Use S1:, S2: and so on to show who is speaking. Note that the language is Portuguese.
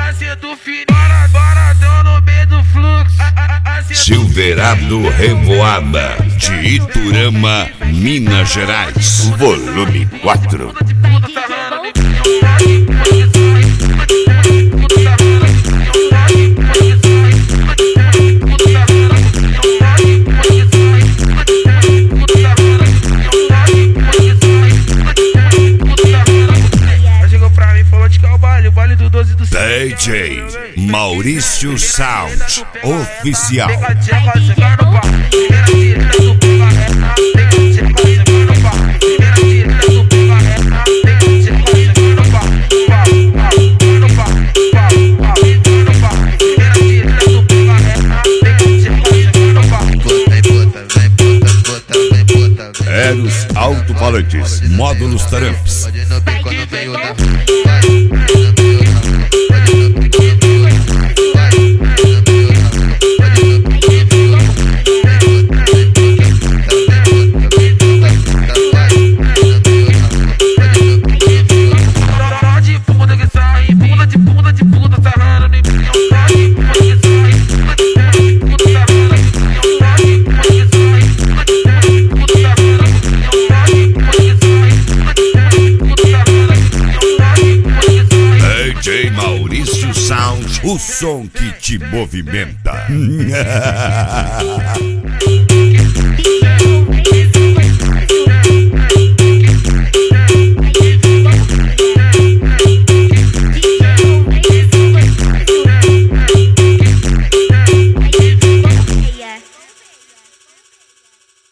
S1: Sendo fininho, boradão no meio do fluxo.
S2: Silverado Revoada, de Iturama, Minas Gerais, volume 4.
S1: Chegou pra mim e falou de que é o baile do 12 do
S2: DJ Maurício Sound Oficial. Eros Alto-Falantes, módulos Taramps. DJ Maurício Sound, o som que te movimenta.